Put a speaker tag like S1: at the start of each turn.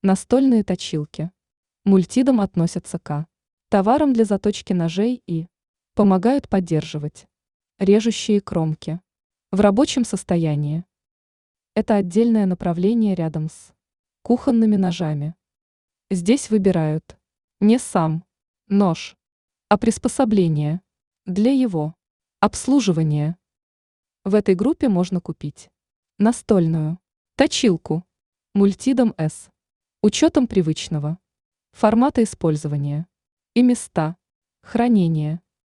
S1: Настольные точилки. Мультидом относятся к товарам для заточки ножей и помогают поддерживать режущие кромки в рабочем состоянии. Это отдельное направление рядом с кухонными ножами. Здесь выбирают не сам нож, а приспособление для его обслуживания. В этой группе можно купить настольную точилку Multidom S учетом привычного формата использования и места хранения.